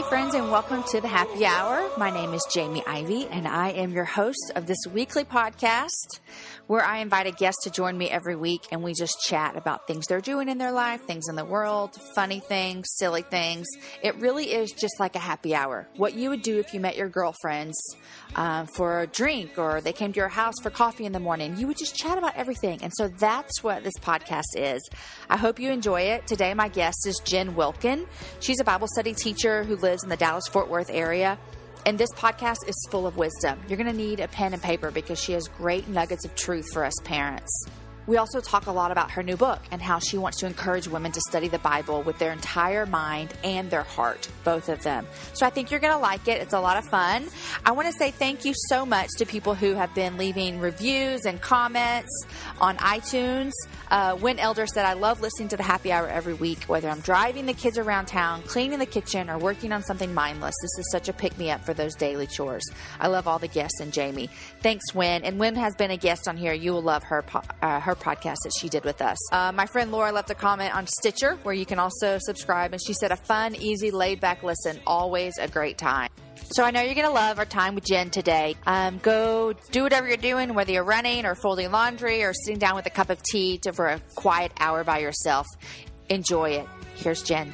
friends, and welcome to the Happy Hour. My name is Jamie Ivey, and I am your host of this weekly podcast where I invite a guest to join me every week, and we just chat about things they're doing in their life, things in the world, funny things, silly things. It really is just like a happy hour. What you would do if you met your girlfriends for a drink, or they came to your house for coffee in the morning. You would just chat about everything, and so that's what this podcast is. I hope you enjoy it. Today, my guest is Jen Wilkin. She's a Bible study teacher who lives in the Dallas-Fort Worth area. And this podcast is full of wisdom. You're going to need a pen and paper because she has great nuggets of truth for us parents. We also talk a lot about her new book and how she wants to encourage women to study the Bible with their entire mind and their heart, both of them. So I think you're going to like it. It's a lot of fun. I want to say thank you so much to people who have been leaving reviews and comments on iTunes. Wynn Elder said, I love listening to the Happy Hour every week, whether I'm driving the kids around town, cleaning the kitchen, or working on something mindless. This is such a pick-me-up for those daily chores. I love all the guests and Jamie. Thanks, Wynn. And Wynn has been a guest on here. You will love her podcast that she did with us. My friend Laura left a comment on Stitcher, where you can also subscribe, and she said, a fun, easy, laid-back listen. Always a great time. So I know you're going to love our time with Jen today. Go do whatever you're doing, whether you're running or folding laundry or sitting down with a cup of tea for a quiet hour by yourself. Enjoy it. Here's Jen.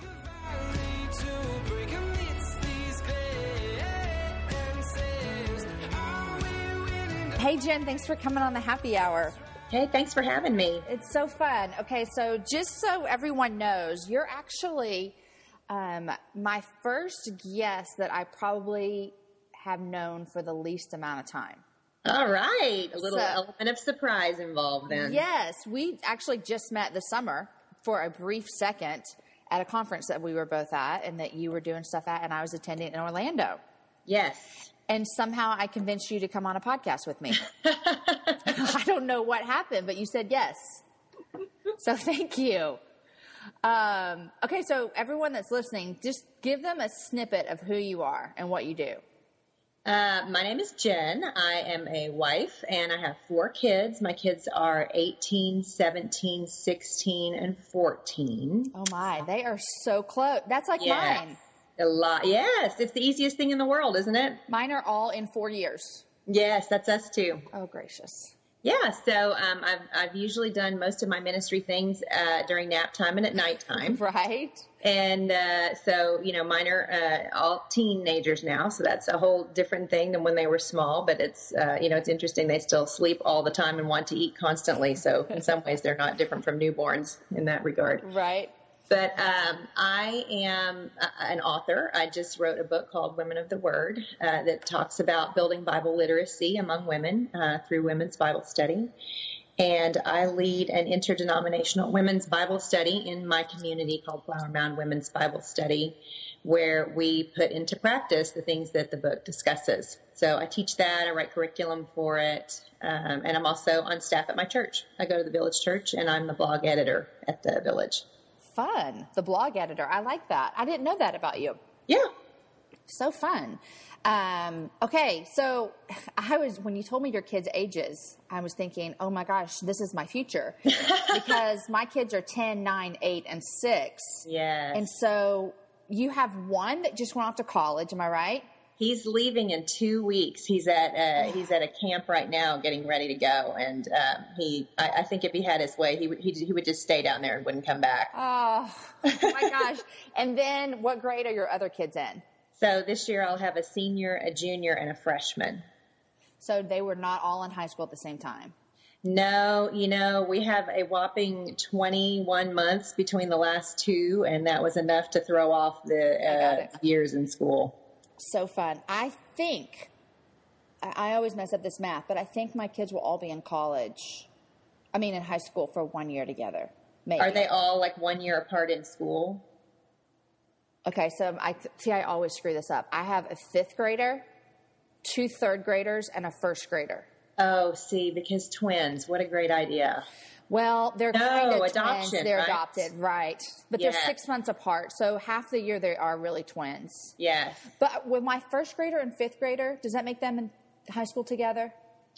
Hey, Jen, thanks for coming on the Happy Hour. Hey, thanks for having me. It's so fun. Okay, so just so everyone knows, you're actually my first guest that I probably have known for the least amount of time. All right. A little element of surprise involved then. Yes. We actually just met this summer for a brief second at a conference that we were both at and that you were doing stuff at, and I was attending in Orlando. Yes. And somehow I convinced you to come on a podcast with me. I don't know what happened, but you said yes. So thank you. Okay, so everyone that's listening, just give them a snippet of who you are and what you do. My name is Jen. I am a wife, and I have 4 kids. My kids are 18, 17, 16, and 14. Oh, my. They are so close. That's like mine. A lot. Yes. It's the easiest thing in the world, isn't it? Mine are all in 4 years. Yes, that's us too. Oh, gracious. Yeah, so I've usually done most of my ministry things during nap time and at nighttime. Right. And so, mine are all teenagers now, so that's a whole different thing than when they were small. But it's, it's interesting. They still sleep all the time and want to eat constantly. So in some ways, they're not different from newborns in that regard. Right. But I am an author. I just wrote a book called Women of the Word that talks about building Bible literacy among women through women's Bible study. And I lead an interdenominational women's Bible study in my community called Flower Mound Women's Bible Study, where we put into practice the things that the book discusses. So I teach that. I write curriculum for it. And I'm also on staff at my church. I go to the Village Church, and I'm the blog editor at the Village. Fun. The blog editor. I like that. I didn't know that about you. Yeah. So fun. Okay. So when you told me your kids' ages, I was thinking, oh my gosh, this is my future because my kids are 10, 9, 8, and 6. Yes. And so you have one that just went off to college. Am I right? He's leaving in 2 weeks. He's at a camp right now, getting ready to go. And I think if he had his way, he would just stay down there and wouldn't come back. Oh my gosh! And then, what grade are your other kids in? So this year, I'll have a senior, a junior, and a freshman. So they were not all in high school at the same time. No, we have a whopping 21 months between the last 2, and that was enough to throw off the years in school. So fun. I think, I always mess up this math, but I think my kids will all be in in high school for 1 year together. Maybe. Are they all like 1 year apart in school? Okay, so I always screw this up. I have a 5th grader, 2 3rd graders, and a 1st grader. Oh, see, because twins. What a great idea. Well, they're kind of adoption, twins. They're right? Adopted, right. But they're 6 months apart, so half the year they are really twins. Yes. But with my 1st grader and 5th grader, does that make them in high school together?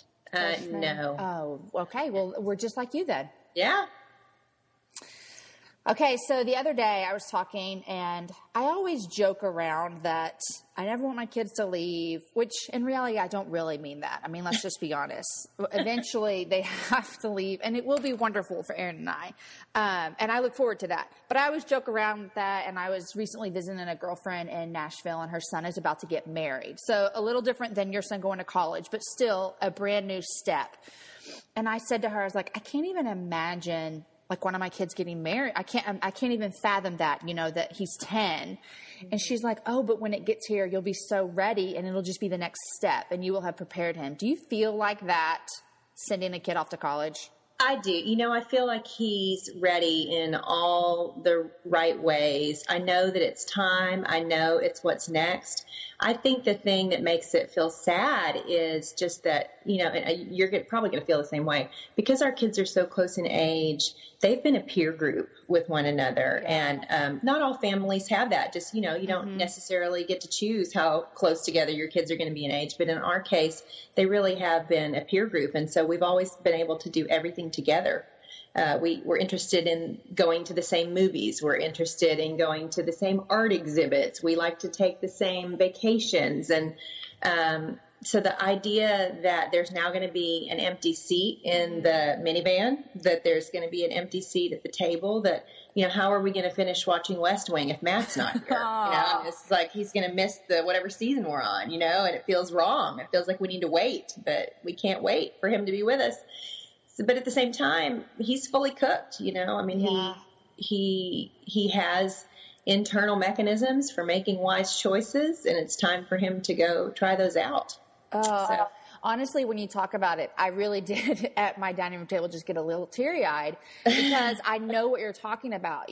No. Oh, okay. Well, we're just like you then. Yeah. Okay, so the other day I was talking, and I always joke around that I never want my kids to leave, which in reality I don't really mean that. I mean, let's just be honest. Eventually they have to leave, and it will be wonderful for Aaron and I. And I look forward to that. But I always joke around with that, and I was recently visiting a girlfriend in Nashville, and her son is about to get married. So a little different than your son going to college, but still a brand new step. And I said to her, I was like, I can't even imagine like one of my kids getting married. I can't even fathom that, that he's 10. And she's like, oh, but when it gets here, you'll be so ready and it'll just be the next step and you will have prepared him. Do you feel like that sending a kid off to college? I do. I feel like he's ready in all the right ways. I know that it's time. I know it's what's next. I think the thing that makes it feel sad is just that, and you're probably going to feel the same way, because our kids are so close in age. They've been a peer group with one another. Yeah. And not all families have that. Just, you don't necessarily get to choose how close together your kids are going to be in age. But in our case, they really have been a peer group. And so we've always been able to do everything together. We're interested in going to the same movies. We're interested in going to the same art exhibits. We like to take the same vacations. And so the idea that there's now going to be an empty seat in the minivan, that there's going to be an empty seat at the table, that, how are we going to finish watching West Wing if Matt's not here? It's like he's going to miss the whatever season we're on, and it feels wrong. It feels like we need to wait, but we can't wait for him to be with us. But at the same time, he's fully cooked, he has internal mechanisms for making wise choices, and it's time for him to go try those out. Honestly, when you talk about it, I really did at my dining room table just get a little teary-eyed because I know what you're talking about.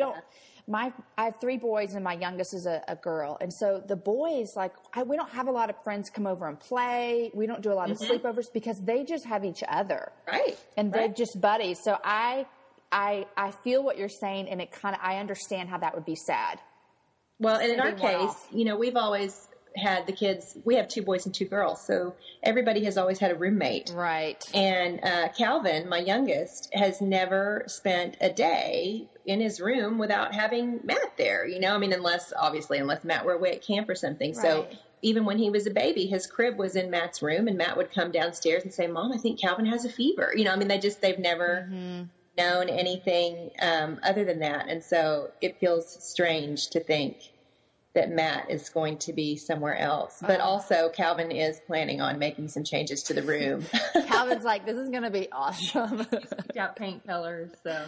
I have 3 boys and my youngest is a girl. And so the boys, we don't have a lot of friends come over and play. We don't do a lot of sleepovers because they just have each other. Right. And they're just buddies. So I feel what you're saying, and I understand how that would be sad. Well, and in our case, we've always had the kids, we have 2 boys and 2 girls. So everybody has always had a roommate. Right. And Calvin, my youngest, has never spent a day in his room without having Matt there, unless Matt were away at camp or something. Right. So even when he was a baby, his crib was in Matt's room, and Matt would come downstairs and say, Mom, I think Calvin has a fever. They've never known anything other than that. And so it feels strange to think that Matt is going to be somewhere else. But also Calvin is planning on making some changes to the room. Calvin's like, this is going to be awesome. He's picked out paint colors, so,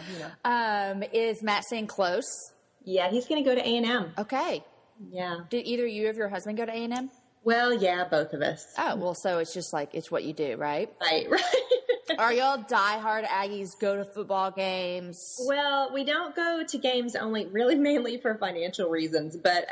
Is Matt staying close? Yeah, he's going to go to A&M. Okay. Yeah. Did either you or your husband go to A&M? Well, yeah, both of us. Oh, well, so it's just it's what you do, right? Right. Are y'all diehard Aggies, go to football games? Well, we don't go to games mainly for financial reasons, but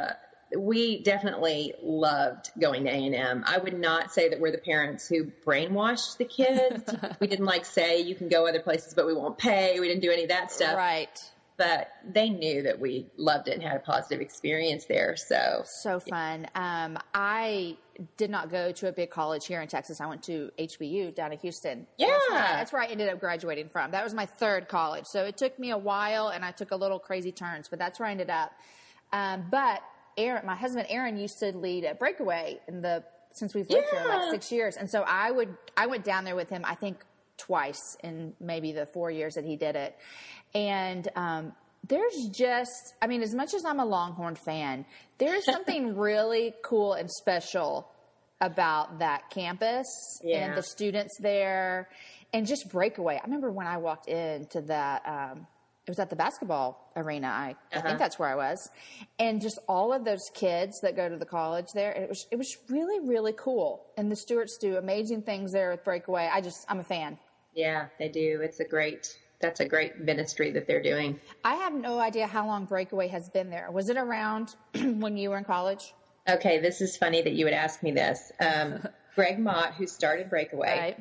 we definitely loved going to A&M. I would not say that we're the parents who brainwashed the kids. We didn't say you can go other places, but we won't pay. We didn't do any of that stuff. Right. But they knew that we loved it and had a positive experience there. So fun. I did not go to a big college here in Texas. I went to HBU down in Houston. Yeah. That's where I ended up graduating from. That was my 3rd college. So it took me a while, and I took a little crazy turns, but that's where I ended up. But my husband Aaron used to lead at Breakaway since we've lived here 6 years. And so I went down there with him, I think, twice in maybe the 4 years that he did it. And there's just, as much as I'm a Longhorn fan, there's something really cool and special about that campus and the students there and just Breakaway. I remember when I walked into that, it was at the basketball arena. I think that's where I was. And just all of those kids that go to the college there, it was really, really cool. And the Stewarts do amazing things there with Breakaway. I'm a fan. Yeah, they do. That's a great ministry that they're doing. I have no idea how long Breakaway has been there. Was it around when you were in college? Okay, this is funny that you would ask me this. Greg Mott, who started Breakaway,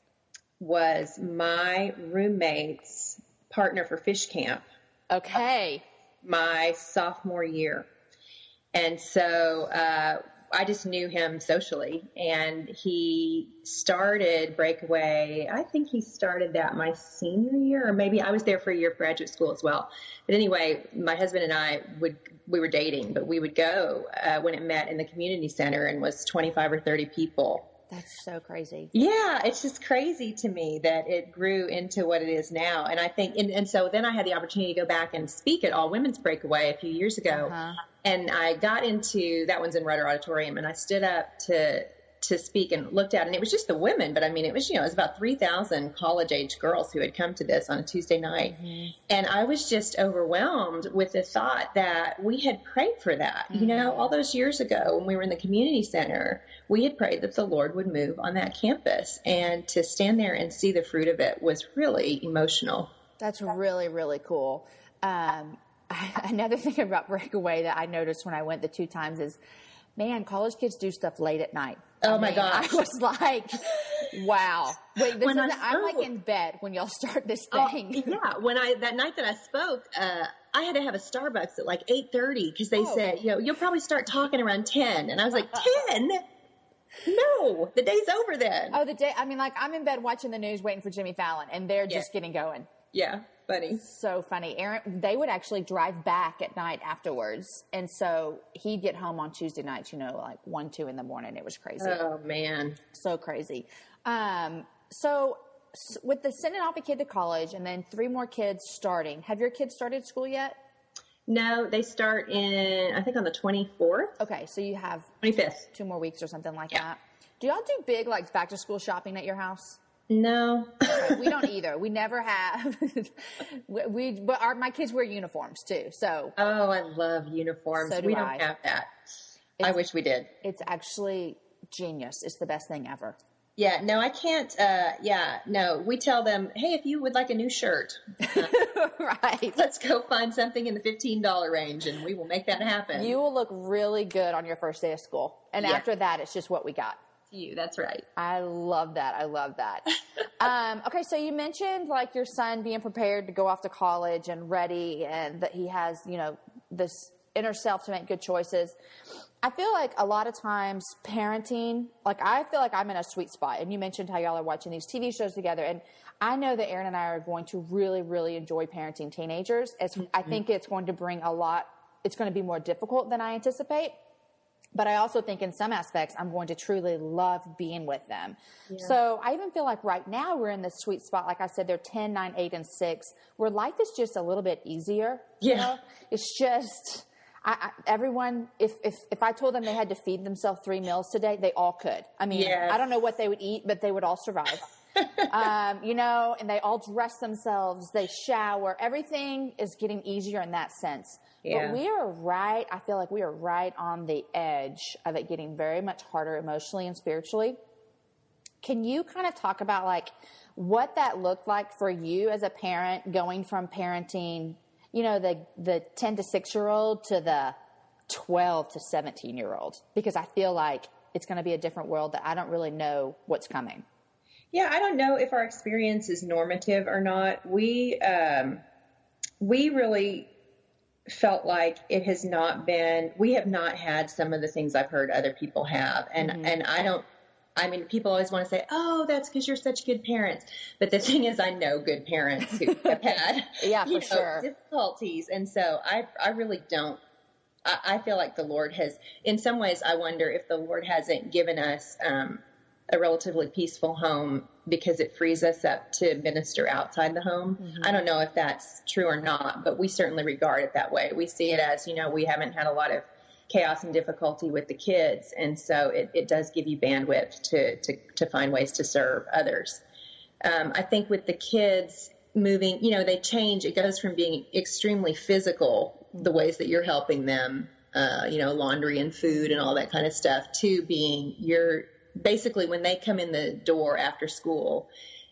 was my roommate's partner for fish camp. Okay. My sophomore year. And so I just knew him socially, and he started Breakaway. I think he started that my senior year, or maybe I was there for a year of graduate school as well. But anyway, my husband and I we were dating, but we would go when it met in the community center and was 25 or 30 people. That's so crazy. Yeah, it's just crazy to me that it grew into what it is now. And I think, and so then I had the opportunity to go back and speak at All Women's Breakaway a few years ago. And I got into, that one's in Rudder Auditorium, and I stood up to speak and looked at it, and it was just the women, but I mean, it was, it was about 3,000 college-age girls who had come to this on a Tuesday night. And I was just overwhelmed with the thought that we had prayed for that. All those years ago when we were in the community center, we had prayed that the Lord would move on that campus, and to stand there and see the fruit of it was really emotional. That's really, really cool. Another thing about Breakaway that I noticed when I went the 2 times is, man, college kids do stuff late at night. My gosh. I was like, wow. Wait, I'm like in bed when y'all start this thing. That night that I spoke, I had to have a Starbucks at like 8:30 because they said, you'll probably start talking around 10. And I was like, 10? No, the day's over then. Oh, the day. I mean, like I'm in bed watching the news waiting for Jimmy Fallon, and they're just getting going. Yeah. Funny. So funny. Aaron, they would actually drive back at night afterwards. And so he'd get home on Tuesday nights, like 1, 2 in the morning. It was crazy. Oh, man. So crazy. So with the sending off a kid to college and then 3 more kids starting, have your kids started school yet? No, they start I think on the 24th. Okay. So you have 25th. 2 more weeks or something like that. Do y'all do big, like back to school shopping at your house? No, we don't either. We never have. But my kids wear uniforms too. So. Oh, I love uniforms. So we don't have that. I wish we did. It's actually genius. It's the best thing ever. Yeah, no, I can't. No, we tell them, hey, if you would like a new shirt, right? Let's go find something in the $15 range, and we will make that happen. You will look really good on your first day of school, and after that, it's just what we got. That's right. I love that. Okay, so you mentioned like your son being prepared to go off to college and ready, and that he has, this inner self to make good choices. I feel like a lot of times parenting, like I feel like I'm in a sweet spot. And you mentioned how y'all are watching these TV shows together. And I know that Aaron and I are going to really, really enjoy parenting teenagers. I think it's going to bring it's going to be more difficult than I anticipate. But I also think in some aspects, I'm going to truly love being with them. Yeah. So I even feel like right now we're in this sweet spot. Like I said, they're 10, 9, 8, and 6, where life is just a little bit easier. Yeah. It's just, everyone, if I told them they had to feed themselves 3 meals today, they all could. I mean, I don't know what they would eat, but they would all survive. And they all dress themselves, they shower. Everything is getting easier in that sense. Yeah. But I feel like we are right on the edge of it getting very much harder emotionally and spiritually. Can you kind of talk about like what that looked like for you as a parent going from parenting, the 10 to 6-year-old to the 12 to 17-year-old? Because I feel like it's going to be a different world that I don't really know what's coming. Yeah, I don't know if our experience is normative or not. We really felt like it has not been, we have not had some of the things I've heard other people have. And people always want to say, oh, that's because you're such good parents. But the thing is, I know good parents who have had sure, difficulties. And so I really don't, I feel like the Lord has, in some ways, I wonder if the Lord hasn't given us a relatively peaceful home because it frees us up to minister outside the home. Mm-hmm. I don't know if that's true or not, but we certainly regard it that way. We see it as, we haven't had a lot of chaos and difficulty with the kids. And so it does give you bandwidth to find ways to serve others. I think with the kids moving, they change. It goes from being extremely physical, the ways that you're helping them, laundry and food and all that kind of stuff, to being basically when they come in the door after school,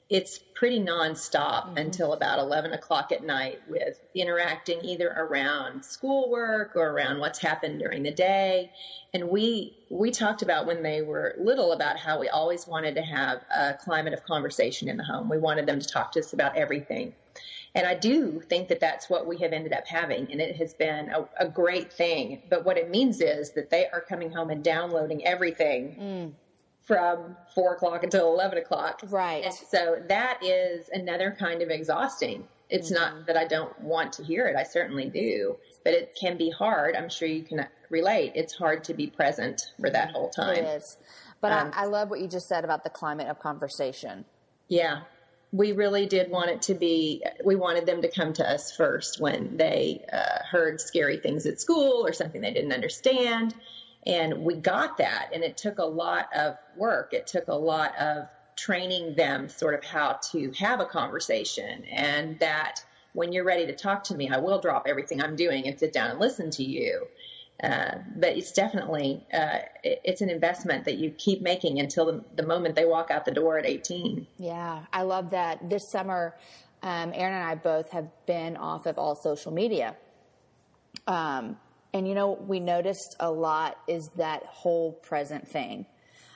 it's pretty nonstop until about 11 o'clock at night, with interacting either around schoolwork or around what's happened during the day. And we talked about when they were little about how we always wanted to have a climate of conversation in the home. We wanted them to talk to us about everything. And I do think that that's what we have ended up having, and it has been a great thing. But what it means is that they are coming home and downloading everything from 4 o'clock until 11 o'clock. Right. And so that is another kind of exhausting. It's not that I don't want to hear it. I certainly do. But it can be hard. I'm sure you can relate. It's hard to be present for that whole time. It is. But I love what you just said about the climate of conversation. Yeah. We really did want it to be, we wanted them to come to us first when they heard scary things at school or something they didn't understand. And we got that, and it took a lot of work. It took a lot of training them sort of how to have a conversation, and that when you're ready to talk to me, I will drop everything I'm doing and sit down and listen to you. But it's definitely, it's an investment that you keep making until the moment they walk out the door at 18. Yeah, I love that. This summer, Aaron and I both have been off of all social media. And, we noticed a lot is that whole present thing.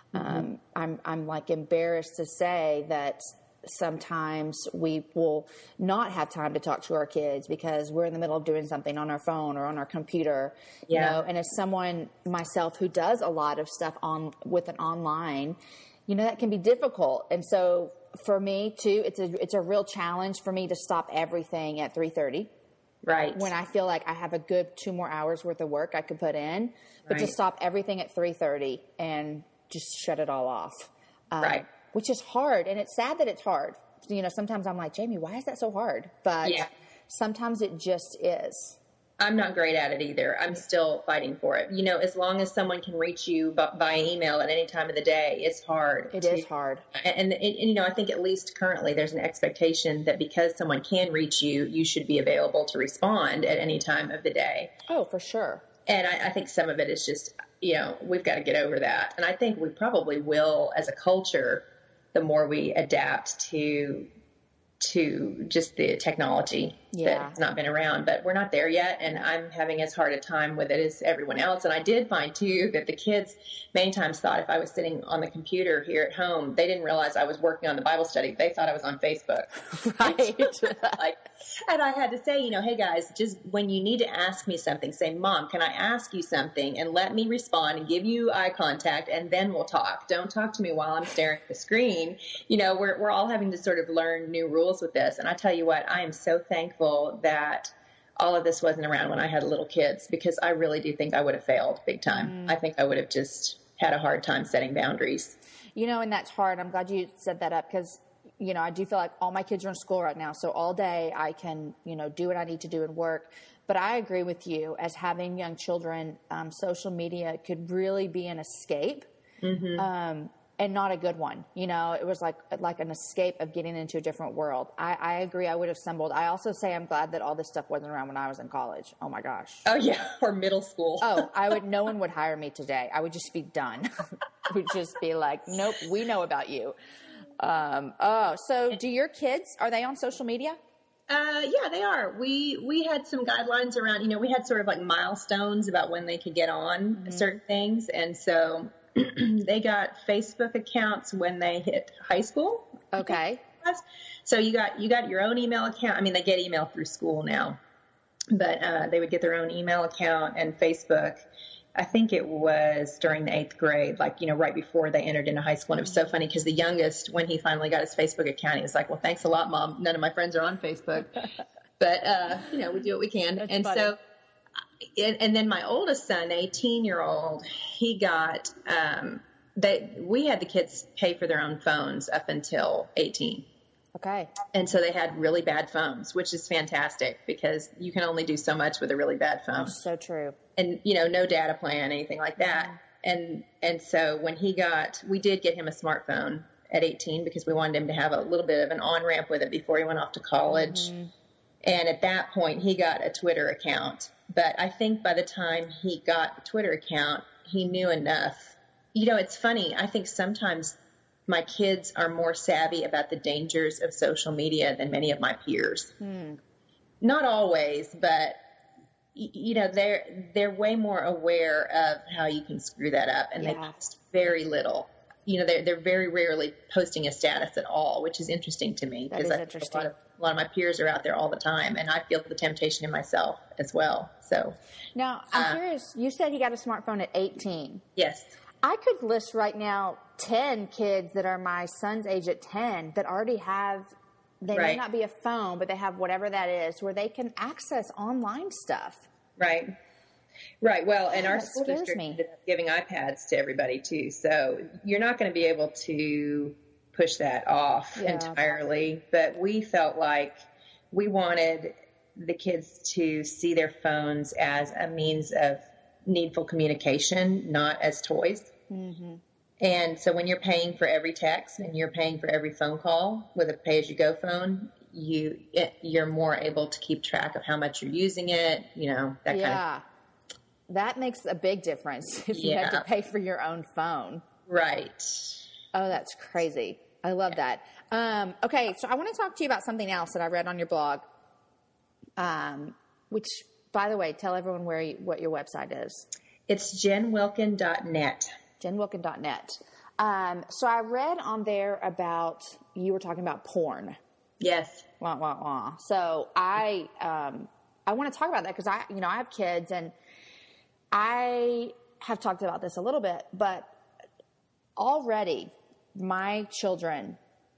I'm like embarrassed to say that sometimes we will not have time to talk to our kids because we're in the middle of doing something on our phone or on our computer, and as someone myself who does a lot of stuff with an online, that can be difficult. And so for me too, it's a real challenge for me to stop everything at 3:30. Right. When I feel like I have a good 2 more hours worth of work I could put in, but to stop everything at 3:30 and just shut it all off. Right. Which is hard. And it's sad that it's hard. Sometimes I'm like, Jamie, why is that so hard? But sometimes it just is. I'm not great at it either. I'm still fighting for it. As long as someone can reach you by email at any time of the day, it's hard. It is hard. And I think at least currently there's an expectation that because someone can reach you, you should be available to respond at any time of the day. Oh, for sure. And I think some of it is just, we've got to get over that. And I think we probably will as a culture, the more we adapt to just the technology that's not been around, but we're not there yet. And I'm having as hard a time with it as everyone else. And I did find too that the kids many times thought if I was sitting on the computer here at home, they didn't realize I was working on the Bible study. They thought I was on Facebook. Right. And I had to say, hey guys, just when you need to ask me something, say, Mom, can I ask you something? And let me respond and give you eye contact, and then we'll talk. Don't talk to me while I'm staring at the screen. We're all having to sort of learn new rules with this. And I tell you what, I am so thankful that all of this wasn't around when I had little kids, because I really do think I would have failed big time. I think I would have just had a hard time setting boundaries. And that's hard. I'm glad you set that up because, I do feel like all my kids are in school right now. So all day I can, do what I need to do and work. But I agree with you, as having young children, social media could really be an escape. And not a good one. It was like an escape of getting into a different world. I agree. I would have stumbled. I also say I'm glad that all this stuff wasn't around when I was in college. Oh my gosh. Oh yeah. Or middle school. No one would hire me today. I would just be done. Would just be like, nope, we know about you. So do your kids, are they on social media? Yeah, they are. We had some guidelines around, we had sort of like milestones about when they could get on certain things. And so they got Facebook accounts when they hit high school. Okay. So you got your own email account. I mean, they get email through school now, but they would get their own email account and Facebook. I think it was during the 8th grade, right before they entered into high school. And it was so funny because the youngest, when he finally got his Facebook account, he was like, well, thanks a lot, Mom. None of my friends are on Facebook. But, we do what we can. That's and funny. So, and then my oldest son, 18-year-old, he got, we had the kids pay for their own phones up until 18. Okay. And so they had really bad phones, which is fantastic because you can only do so much with a really bad phone. That's so true. And, no data plan, anything like that. And so when we did get him a smartphone at 18 because we wanted him to have a little bit of an on-ramp with it before he went off to college. And at that point, he got a Twitter account. But I think by the time he got the Twitter account, he knew enough. It's funny. I think sometimes my kids are more savvy about the dangers of social media than many of my peers. Not always, but they're way more aware of how you can screw that up, and they post very little. They're very rarely posting a status at all, which is interesting to me because a lot of my peers are out there all the time, and I feel the temptation in myself as well. So now I'm curious. You said he got a smartphone at 18. Yes. I could list right now 10 kids that are my son's age at 10 that already have. They may not be a phone, but they have whatever that is where they can access online stuff. Right. Well, and our school district is giving iPads to everybody too. So you're not going to be able to push that off entirely. But we felt like we wanted the kids to see their phones as a means of needful communication, not as toys. Mm-hmm. And so when you're paying for every text and you're paying for every phone call with a pay-as-you-go phone, you're more able to keep track of how much you're using it, that kind of. That makes a big difference if you had to pay for your own phone. Right. Oh, that's crazy. I love that. Okay, so I want to talk to you about something else that I read on your blog, which, by the way, tell everyone what your website is. It's jenwilkin.net. jenwilkin.net. So I read on there about, you were talking about porn. Yes. Wah, wah, wah. So I want to talk about that because I have kids, and I have talked about this a little bit, but already my children,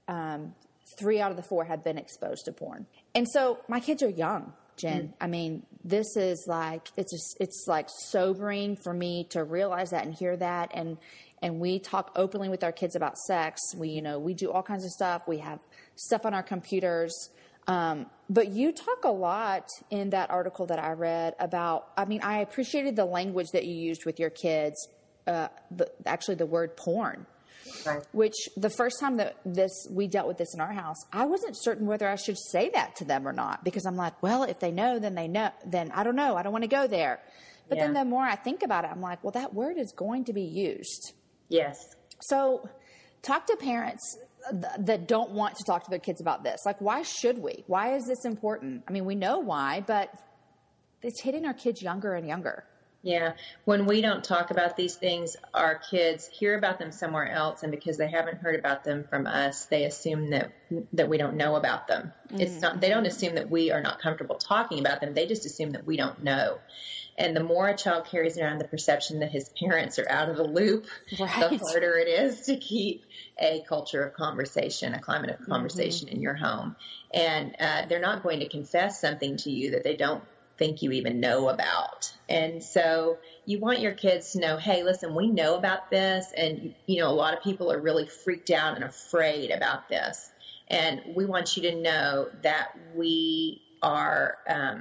3 out of the 4 have been exposed to porn. And so my kids are young, Jen. I mean, this is like, it's like sobering for me to realize that and hear that. And we talk openly with our kids about sex. We do all kinds of stuff. We have stuff on our computers. But you talk a lot in that article that I read about, I appreciated the language that you used with your kids, actually the word porn. Right. Which the first time that we dealt with this in our house, I wasn't certain whether I should say that to them or not, because I'm like, well, if they know, then they know. Then I don't know. I don't want to go there. But then the more I think about it, I'm like, well, that word is going to be used. Yes. So talk to parents that don't want to talk to their kids about this. Like, why should we? Why is this important? I mean, we know why, but it's hitting our kids younger and younger. Yeah. When we don't talk about these things, our kids hear about them somewhere else, and because they haven't heard about them from us, they assume that we don't know about them. It's not. They don't assume that we are not comfortable talking about them. They just assume that we don't know. And the more a child carries around the perception that his parents are out of the loop, the harder it is to keep a culture of conversation, a climate of conversation in your home. And they're not going to confess something to you that they don't think you even know about. And so you want your kids to know, hey, listen, we know about this. And, a lot of people are really freaked out and afraid about this. And we want you to know that we are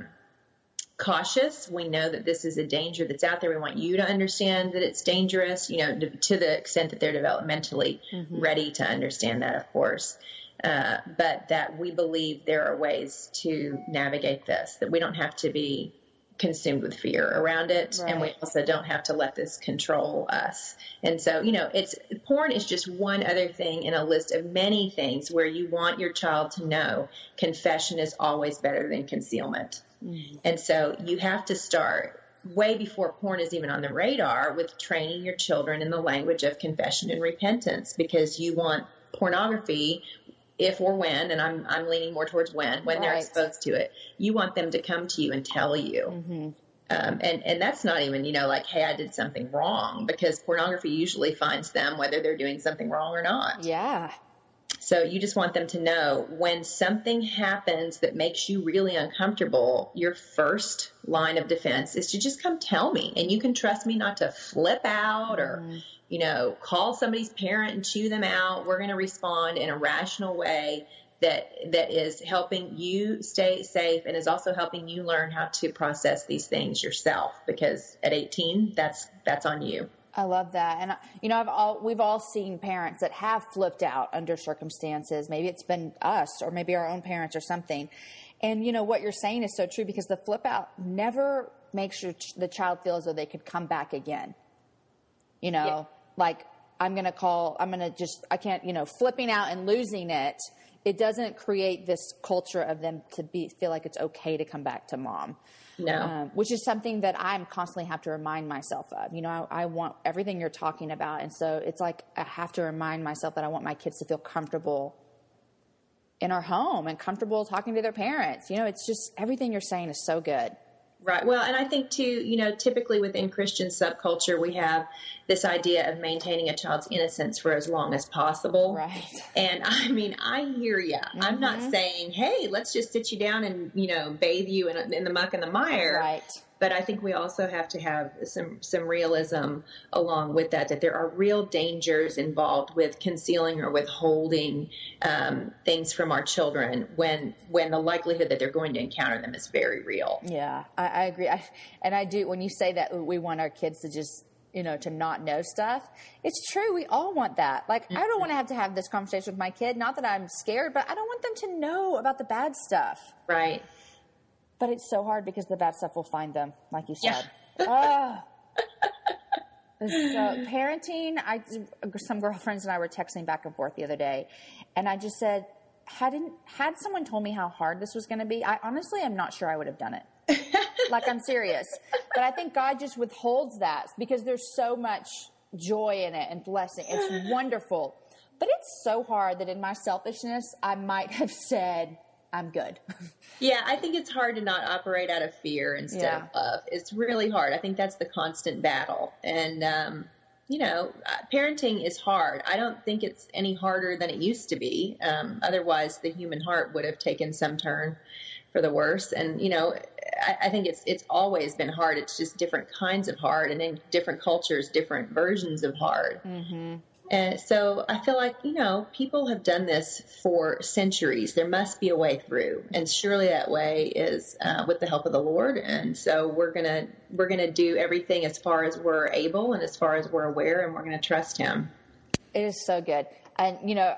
cautious. We know that this is a danger that's out there. We want you to understand that it's dangerous, to the extent that they're developmentally ready to understand that, of course. But that we believe there are ways to navigate this, that we don't have to be consumed with fear around it. Right. And we also don't have to let this control us. And so, porn is just one other thing in a list of many things where you want your child to know confession is always better than concealment. And so you have to start way before porn is even on the radar with training your children in the language of confession and repentance, because you want pornography, if or when, and I'm leaning more towards when they're exposed to it, you want them to come to you and tell you. And that's not even, like, hey, I did something wrong, because pornography usually finds them whether they're doing something wrong or not. Yeah. So you just want them to know when something happens that makes you really uncomfortable, your first line of defense is to just come tell me. And you can trust me not to flip out or, call somebody's parent and chew them out. We're going to respond in a rational way that is helping you stay safe and is also helping you learn how to process these things yourself, because at 18, that's on you. I love that. And, we've all seen parents that have flipped out under circumstances. Maybe it's been us or maybe our own parents or something. And, what you're saying is so true, because the flip out never makes the child feel as though they could come back again. Like, I can't, flipping out and losing it. It doesn't create this culture of them to feel like it's okay to come back to mom. No. Which is something that I'm constantly have to remind myself of. I want everything you're talking about. And so it's like I have to remind myself that I want my kids to feel comfortable in our home and comfortable talking to their parents. It's just everything you're saying is so good. Right. Well, and I think too, typically within Christian subculture, we have this idea of maintaining a child's innocence for as long as possible. Right. And I hear you. Mm-hmm. I'm not saying, hey, let's just sit you down and, bathe you in the muck and the mire. Right. But I think we also have to have some realism along with that there are real dangers involved with concealing or withholding things from our children when the likelihood that they're going to encounter them is very real. Yeah, I agree. I do. When you say that we want our kids to just, to not know stuff, it's true. We all want that. Like, I don't want to have this conversation with my kid. Not that I'm scared, but I don't want them to know about the bad stuff. Right. But it's so hard because the bad stuff will find them, like you said. Yeah. So parenting, some girlfriends and I were texting back and forth the other day, and I just said, had someone told me how hard this was going to be, I honestly am not sure I would have done it. Like, I'm serious. But I think God just withholds that because there's so much joy in it and blessing. It's wonderful. But it's so hard that in my selfishness, I might have said, I'm good. Yeah, I think it's hard to not operate out of fear instead of love. It's really hard. I think that's the constant battle. And, parenting is hard. I don't think it's any harder than it used to be. Otherwise, the human heart would have taken some turn for the worse. And, I think it's always been hard. It's just different kinds of hard. And in different cultures, different versions of hard. Mm-hmm. And so I feel like, people have done this for centuries. There must be a way through. And surely that way is with the help of the Lord. And so we're going to do everything as far as we're able and as far as we're aware, and we're going to trust him. It is so good. And,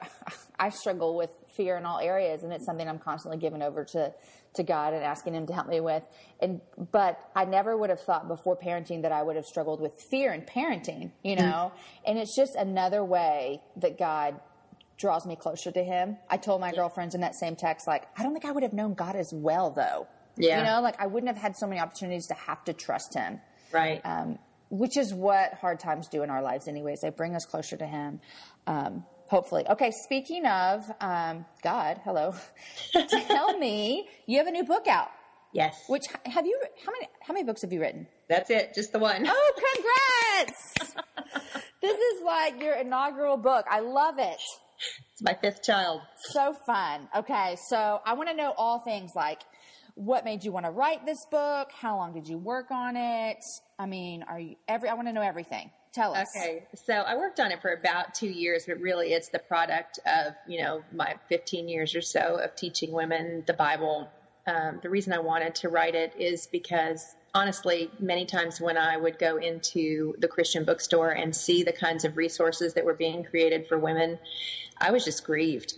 I struggle with fear in all areas, and it's something I'm constantly giving over to God and asking him to help me with. But I never would have thought before parenting that I would have struggled with fear in parenting, Mm-hmm. And it's just another way that God draws me closer to him. I told my girlfriends in that same text, I don't think I would have known God as well, though. Yeah. I wouldn't have had so many opportunities to have to trust him. Right. Which is what hard times do in our lives anyways. They bring us closer to him. Hopefully. Okay. Speaking of, God, hello. Tell me, you have a new book out. Yes. Which how many books have you written? That's it. Just the one. Oh, congrats. This is like your inaugural book. I love it. It's my fifth child. So fun. Okay. So I want to know all things like what made you want to write this book? How long did you work on it? I mean, I want to know everything. Tell us. Okay. So I worked on it for about 2 years, but really it's the product of, my 15 years or so of teaching women the Bible. The reason I wanted to write it is because honestly, many times when I would go into the Christian bookstore and see the kinds of resources that were being created for women, I was just grieved.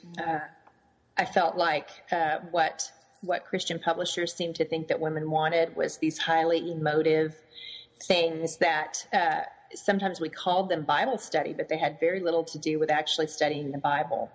I felt like what Christian publishers seemed to think that women wanted was these highly emotive things that sometimes we called them Bible study, but they had very little to do with actually studying the Bible.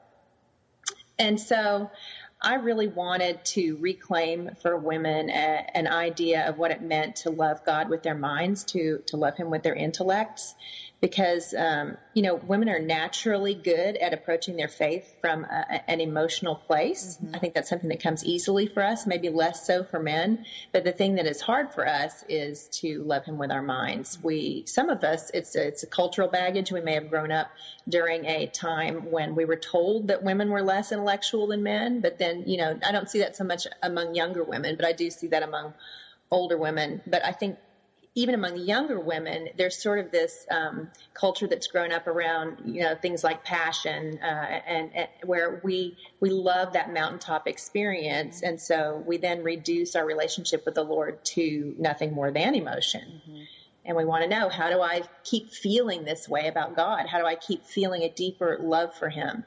And so I really wanted to reclaim for women an idea of what it meant to love God with their minds, to love him with their intellects, because, women are naturally good at approaching their faith from an emotional place. Mm-hmm. I think that's something that comes easily for us, maybe less so for men. But the thing that is hard for us is to love him with our minds. Some of us, it's a cultural baggage. We may have grown up during a time when we were told that women were less intellectual than men. But then, I don't see that so much among younger women, but I do see that among older women. But I think even among the younger women, there's sort of this culture that's grown up around, things like passion, and where we love that mountaintop experience. And so we then reduce our relationship with the Lord to nothing more than emotion. Mm-hmm. And we want to know, how do I keep feeling this way about God? How do I keep feeling a deeper love for him?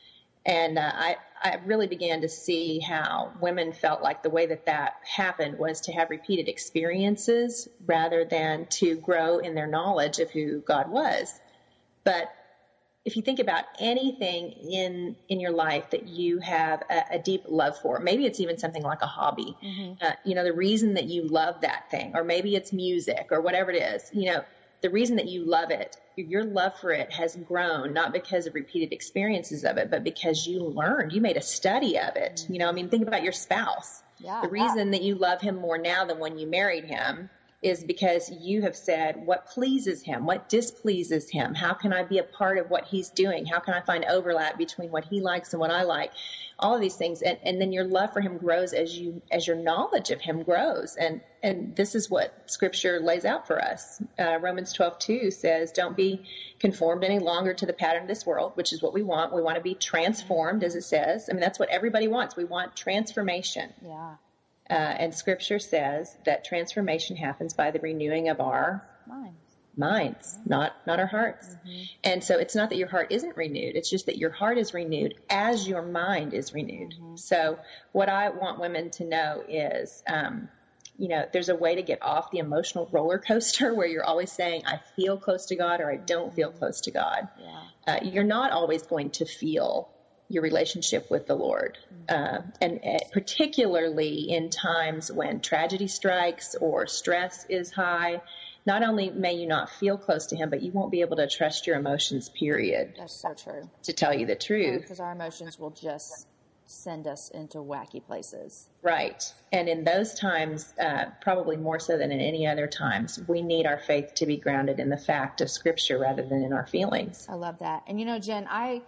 And I really began to see how women felt like the way that happened was to have repeated experiences rather than to grow in their knowledge of who God was. But if you think about anything in your life that you have a deep love for, maybe it's even something like a hobby, the reason that you love that thing, or maybe it's music or whatever it is, the reason that you love it, your love for it has grown, not because of repeated experiences of it, but because you made a study of it. Think about your spouse. Yeah, the reason that you love him more now than when you married him is because you have said what pleases him, what displeases him. How can I be a part of what he's doing? How can I find overlap between what he likes and what I like? All of these things. And then your love for him grows as your knowledge of him grows. And this is what Scripture lays out for us. Romans 12:2 says, don't be conformed any longer to the pattern of this world, which is what we want. We want to be transformed, as it says. That's what everybody wants. We want transformation. Yeah. And Scripture says that transformation happens by the renewing of our minds, not our hearts. And so it's not that your heart isn't renewed. It's just that your heart is renewed as your mind is renewed. So what I want women to know is, there's a way to get off the emotional roller coaster where you're always saying, I feel close to God or I don't feel close to God. Yeah. You're not always going to feel your relationship with the Lord. And particularly in times when tragedy strikes or stress is high, not only may you not feel close to him, but you won't be able to trust your emotions, period. That's so true. To tell you the truth. Because our emotions will just send us into wacky places. Right. And in those times, probably more so than in any other times, we need our faith to be grounded in the fact of Scripture rather than in our feelings. I love that. And Jen, I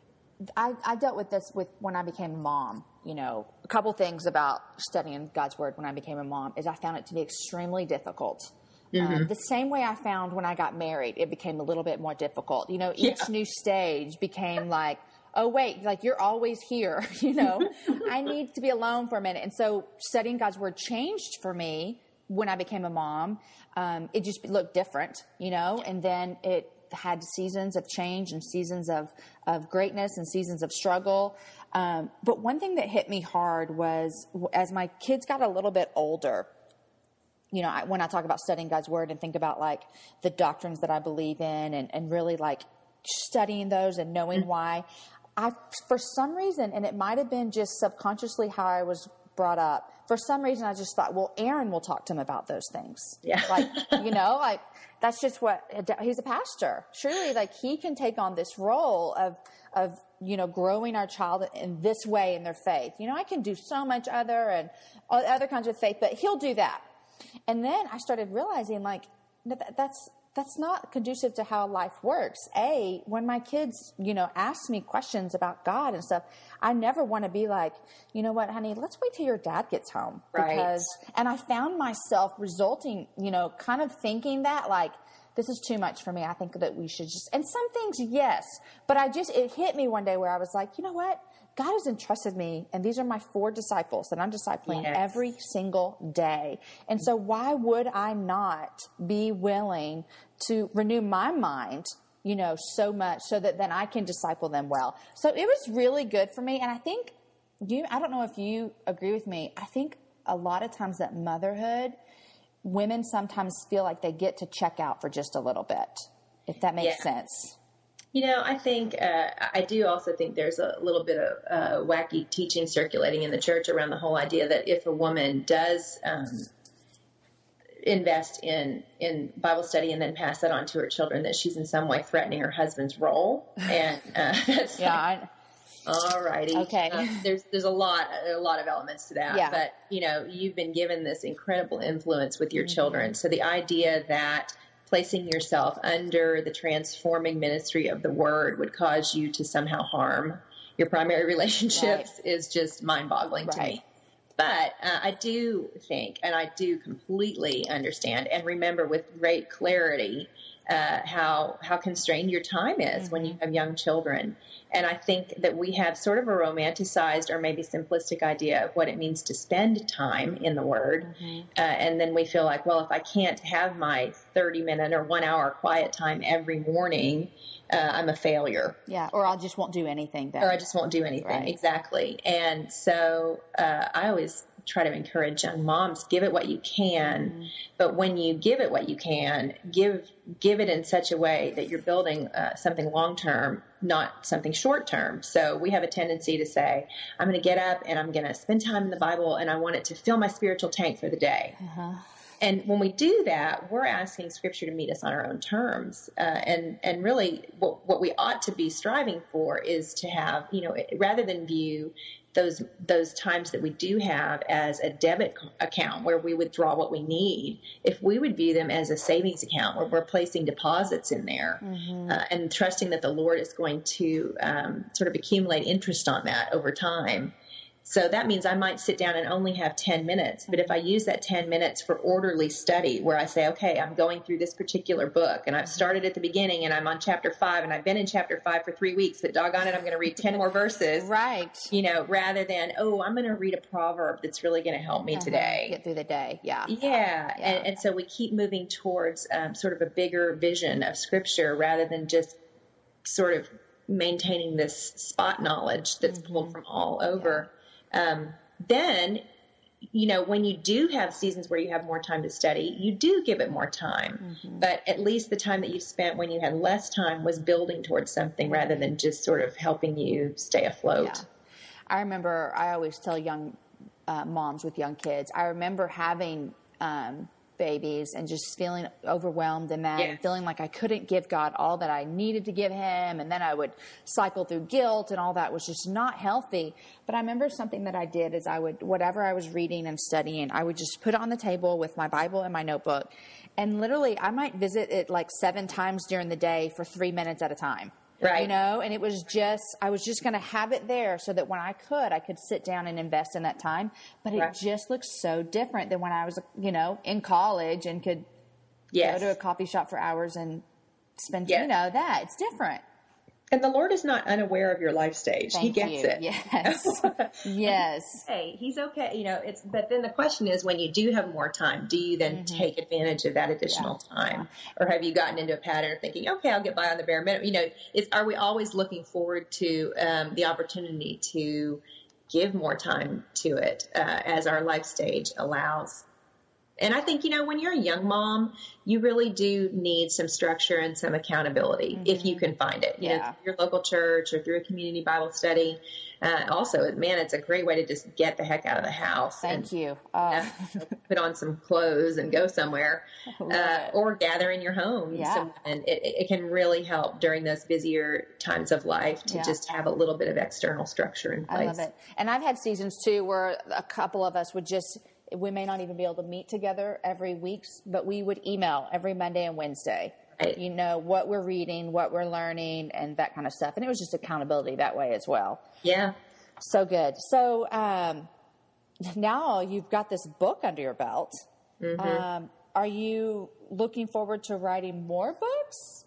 dealt with this when I became a mom. A couple things about studying God's Word when I became a mom is I found it to be extremely difficult. The same way I found when I got married, it became a little bit more difficult. Each new stage became like, oh, wait, like you're always here, I need to be alone for a minute. And so studying God's Word changed for me when I became a mom. It just looked different, and then it had seasons of change and seasons of greatness and seasons of struggle. But one thing that hit me hard was as my kids got a little bit older, when I talk about studying God's Word and think about like the doctrines that I believe in and really like studying those and knowing why, for some reason, and it might have been just subconsciously how I was brought up, for some reason I just thought, well, Aaron will talk to him about those things. Yeah. Like that's just he's a pastor. Surely like he can take on this role of growing our child in this way in their faith. I can do so much other kinds of faith, but he'll do that. And then I started realizing like, that's not conducive to how life works. When my kids, ask me questions about God and stuff, I never want to be like, you know what, honey, let's wait till your dad gets home. Right. And I found myself resulting, kind of thinking that like, this is too much for me. I think that we should and some things, yes, but it hit me one day where I was like, you know what? God has entrusted me, and these are my 4 disciples that I'm discipling every single day. And so why would I not be willing to renew my mind, so much so that then I can disciple them well? So it was really good for me. And I think I don't know if you agree with me. I think a lot of times that motherhood, women sometimes feel like they get to check out for just a little bit, if that makes sense. I think I do also think there's a little bit of wacky teaching circulating in the church around the whole idea that if a woman does invest in Bible study and then pass that on to her children, that she's in some way threatening her husband's role. And that's all righty. Okay. There's a lot of elements to that. Yeah. But you've been given this incredible influence with your children. So the idea that placing yourself under the transforming ministry of the Word would cause you to somehow harm your primary relationships is just mind-boggling to me. But I do think, and I do completely understand and remember with great clarity how constrained your time is when you have young children. And I think that we have sort of a romanticized or maybe simplistic idea of what it means to spend time in the Word. And then we feel like, well, if I can't have my 30-minute or 1 hour quiet time every morning, I'm a failure. Yeah, or I just won't do anything then. Or I just won't do anything. Right. Exactly. And so I always try to encourage young moms, give it what you can. But when you give it what you can, give it in such a way that you're building something long-term, not something short-term. So we have a tendency to say, I'm going to get up and I'm going to spend time in the Bible and I want it to fill my spiritual tank for the day. And when we do that, we're asking Scripture to meet us on our own terms. And really what we ought to be striving for is to have, rather than view those times that we do have as a debit account where we withdraw what we need, if we would view them as a savings account where we're placing deposits in there and trusting that the Lord is going to sort of accumulate interest on that over time. So that means I might sit down and only have 10 minutes. But if I use that 10 minutes for orderly study where I say, okay, I'm going through this particular book and I've started at the beginning and I'm on chapter 5 and I've been in chapter 5 for 3 weeks, but doggone it, I'm going to read 10 more verses. Right. Rather than, I'm going to read a proverb that's really going to help me today. Get through the day. Yeah. Yeah. And so we keep moving towards sort of a bigger vision of Scripture rather than just sort of maintaining this spot knowledge that's pulled from all over. Then, when you do have seasons where you have more time to study, you do give it more time. But at least the time that you spent when you had less time was building towards something rather than just sort of helping you stay afloat. Yeah. I remember, I always tell young moms with young kids, I remember having babies and just feeling overwhelmed in that and feeling like I couldn't give God all that I needed to give him. And then I would cycle through guilt and all that was just not healthy. But I remember something that I did is whatever I was reading and studying, I would just put it on the table with my Bible and my notebook. And literally I might visit it like 7 times during the day for 3 minutes at a time. Right. And it was I was just going to have it there so that when I could sit down and invest in that time. But it just looks so different than when I was, in college and could go to a coffee shop for hours and spend, that. It's different. And the Lord is not unaware of your life stage. He gets it. Yes. Yes. Hey, he's okay. But then the question is, when you do have more time, do you then take advantage of that additional time? Or have you gotten into a pattern of thinking, okay, I'll get by on the bare minimum? Are we always looking forward to the opportunity to give more time to it as our life stage allows? And I think, when you're a young mom, you really do need some structure and some accountability if you can find it. Through your local church or through a community Bible study. Also, man, it's a great way to just get the heck out of the house. Thank you. Put on some clothes and go somewhere or gather in your home. Yeah. And it can really help during those busier times of life to just have a little bit of external structure in place. I love it. And I've had seasons, too, where a couple of us would we may not even be able to meet together every week, but we would email every Monday and Wednesday, what we're reading, what we're learning, and that kind of stuff. And it was just accountability that way as well. Yeah. So good. So now you've got this book under your belt. Are you looking forward to writing more books?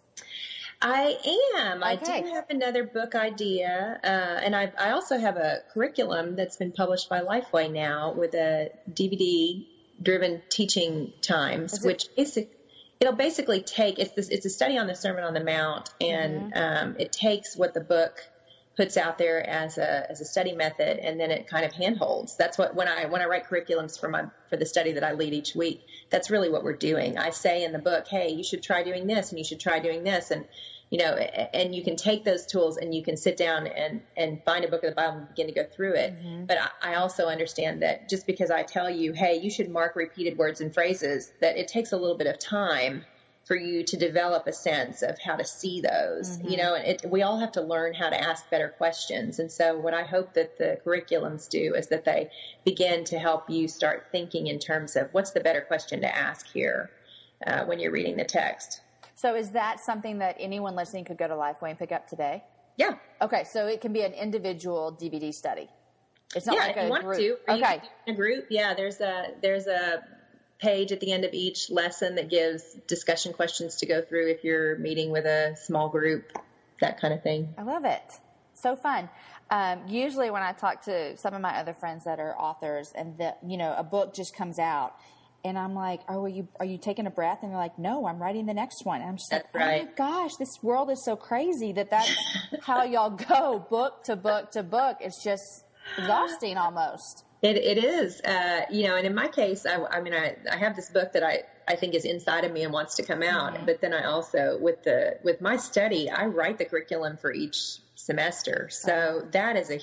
I am. Okay. I do have another book idea, and I also have a curriculum that's been published by Lifeway now with a DVD-driven teaching times, it'll basically take it's a study on the Sermon on the Mount, and it takes what the book puts out there as a study method, and then it kind of handholds. That's what when I write curriculums for the study that I lead each week, that's really what we're doing. I say in the book, hey, you should try doing this, and you should try doing this, and and you can take those tools and you can sit down and find a book of the Bible and begin to go through it. But I also understand that just because I tell you, hey, you should mark repeated words and phrases, that it takes a little bit of time for you to develop a sense of how to see those, and we all have to learn how to ask better questions. And so what I hope that the curriculums do is that they begin to help you start thinking in terms of what's the better question to ask here when you're reading the text. So is that something that anyone listening could go to Lifeway and pick up today? Yeah. Okay. So it can be an individual DVD study. It's not like if a you want group. to. Okay. A group. Yeah. There's a page at the end of each lesson that gives discussion questions to go through if you're meeting with a small group, that kind of thing. I love it. So fun. Usually when I talk to some of my other friends that are authors and a book just comes out and I'm like, are you taking a breath? And they're like, no, I'm writing the next one. And I'm just That's like, right. Oh my gosh, this world is so crazy that's how y'all go book to book to book. It's just exhausting almost. It is, and in my case, I have this book that I think is inside of me and wants to come out. But then I also, with my study, I write the curriculum for each semester. So that is a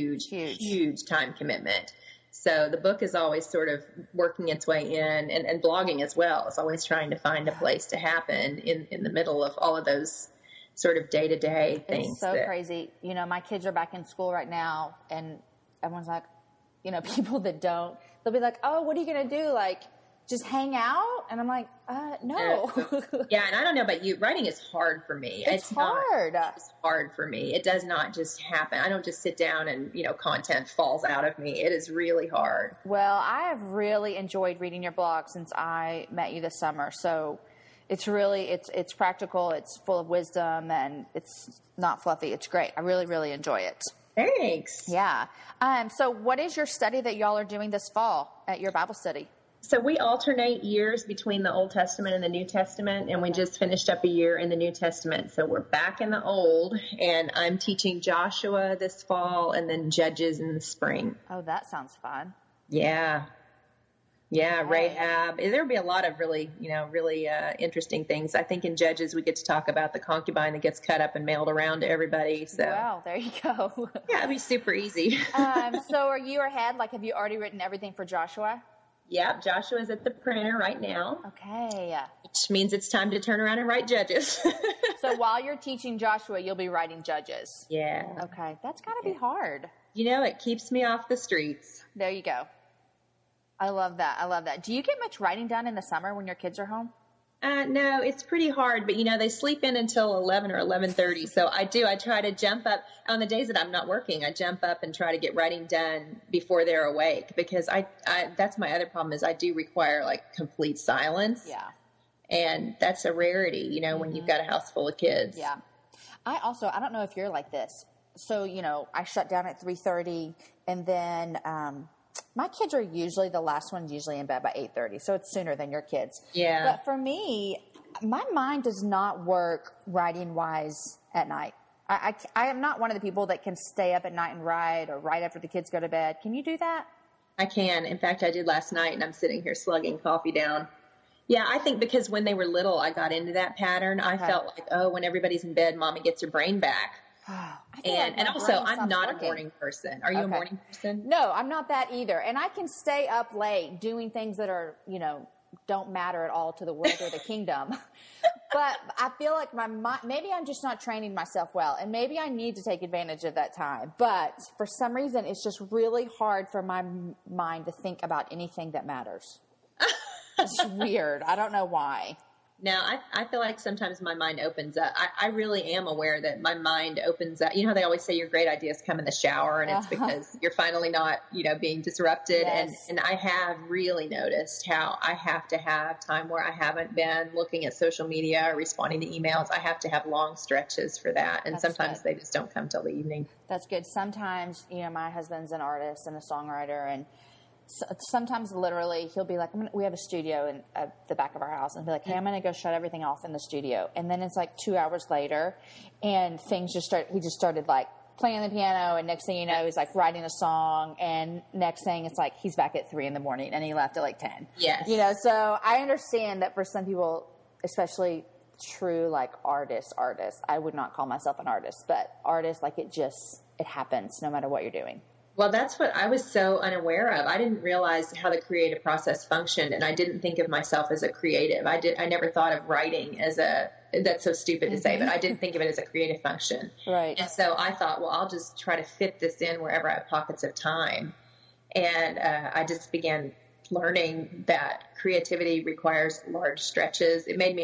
huge time commitment. So the book is always sort of working its way in, and blogging as well. It's always trying to find a place to happen in the middle of all of those sort of day-to-day things. It's so crazy. My kids are back in school right now, and everyone's like, people that don't, they'll be like, oh, what are you going to do? Like, just hang out? And I'm like, no. Yeah, and I don't know about you. Writing is hard for me. It's hard. It's hard for me. It does not just happen. I don't just sit down and, content falls out of me. It is really hard. Well, I have really enjoyed reading your blog since I met you this summer. So it's really, it's practical. It's full of wisdom, and it's not fluffy. It's great. I really, really enjoy it. Thanks. Yeah. So what is your study that y'all are doing this fall at your Bible study? So we alternate years between the Old Testament and the New Testament, and we just finished up a year in the New Testament. So we're back in the Old, and I'm teaching Joshua this fall and then Judges in the spring. Oh, that sounds fun. Yeah. Yeah, Rahab. There'll be a lot of really interesting things. I think in Judges we get to talk about the concubine that gets cut up and mailed around to everybody. So wow, there you go. Yeah, it'd be super easy. So are you ahead? Like, have you already written everything for Joshua? Yeah, Joshua's at the printer right now. Okay. Which means it's time to turn around and write Judges. So while you're teaching Joshua, you'll be writing Judges. Yeah. Okay, that's got to be hard. It keeps me off the streets. There you go. I love that. Do you get much writing done in the summer when your kids are home? No, it's pretty hard, but they sleep in until 11 or 11:30. So I try to jump up on the days that I'm not working. I jump up and try to get writing done before they're awake, because that's my other problem is I do require like complete silence. Yeah. And that's a rarity, when you've got a house full of kids. Yeah. I don't know if you're like this. So, I shut down at 3:30, and then, my kids are usually the last ones usually in bed by 8:30, so it's sooner than your kids. Yeah. But for me, my mind does not work writing wise at night. I am not one of the people that can stay up at night and write, or right after the kids go to bed. Can you do that? I can. In fact, I did last night, and I'm sitting here slugging coffee down. Yeah, I think because when they were little, I got into that pattern. I felt like, when everybody's in bed, Mommy gets her brain back. And also, I'm not a morning person. Are you a morning person? No, I'm not that either. And I can stay up late doing things that are, don't matter at all to the world or the kingdom. But I feel like maybe I'm just not training myself well, and maybe I need to take advantage of that time. But for some reason, it's just really hard for my mind to think about anything that matters. It's weird. I don't know why. Now, I feel like sometimes my mind opens up. I really am aware that my mind opens up. You know how they always say your great ideas come in the shower, and it's because you're finally not, being disrupted. Yes. And I have really noticed how I have to have time where I haven't been looking at social media or responding to emails. I have to have long stretches for that. And sometimes they just don't come till the evening. That's good. Sometimes, my husband's an artist and a songwriter, and sometimes literally he'll be like, we have a studio in the back of our house, and he'll be like, hey, I'm going to go shut everything off in the studio. And then it's like 2 hours later, and he just started like playing the piano, and next thing you know, he's like writing a song, and next thing it's like he's back at 3 a.m, and he left at like 10. Yes. So I understand that for some people, especially true like artists, I would not call myself an artist, but artists, like it happens no matter what you're doing. Well, that's what I was so unaware of. I didn't realize how the creative process functioned, and I didn't think of myself as a creative. I never thought of writing as that's so stupid to say, but I didn't think of it as a creative function. Right. And so I thought, well, I'll just try to fit this in wherever I have pockets of time. And I just began learning that creativity requires large stretches. It made me,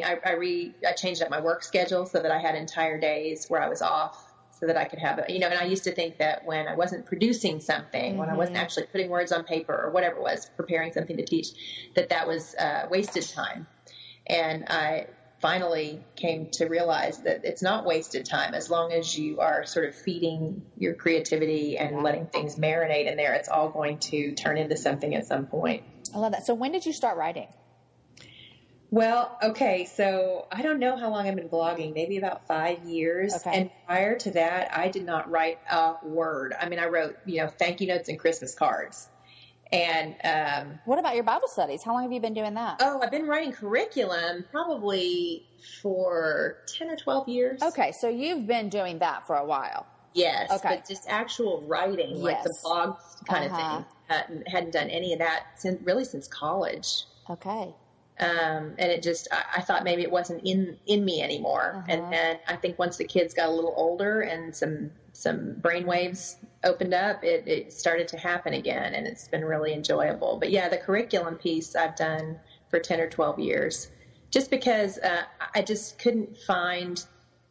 I changed up my work schedule so that I had entire days where I was off, so that I could have it, and I used to think that when I wasn't producing something, when I wasn't actually putting words on paper or whatever it was, preparing something to teach, that was wasted time. And I finally came to realize that it's not wasted time as long as you are sort of feeding your creativity and letting things marinate in there. It's all going to turn into something at some point. I love that. So when did you start writing? Well, okay, so I don't know how long I've been blogging, maybe about 5 years. Okay. And prior to that, I did not write a word. I mean, I wrote, thank you notes and Christmas cards. And What about your Bible studies? How long have you been doing that? I've been writing curriculum probably for 10 or 12 years. Okay, so you've been doing that for a while. Yes, Okay. but just actual writing, like the Yes. blog kind of thing. Hadn't done any of that since college. Okay. And it just, I thought maybe it wasn't in me anymore. And then I think once the kids got a little older and some brain waves opened up, it started to happen again, and it's been really enjoyable. But yeah, the curriculum piece I've done for 10 or 12 years, just because I just couldn't find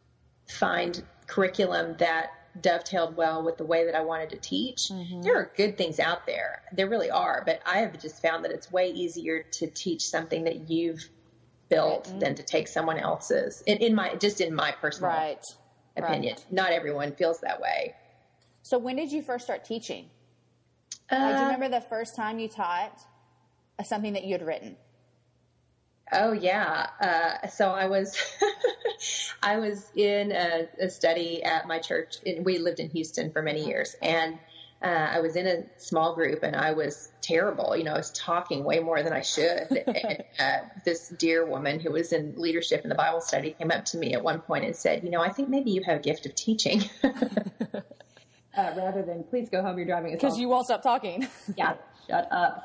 curriculum that dovetailed well with the way that I wanted to teach. There are good things out there. There really are. But I have just found that it's way easier to teach something that you've built than to take someone else's. In my personal opinion. Right. Not everyone feels that way. So when did you first start teaching? Do you remember the first time you taught something that you had written? Oh yeah. So I was, I was in a study at my church. We lived in Houston for many years, and I was in a small group, and I was terrible. I was talking way more than I should. And this dear woman who was in leadership in the Bible study came up to me at one point and said, I think maybe you have a gift of teaching. Rather than, please go home, you're driving us Because you won't stop talking. Yeah, shut up.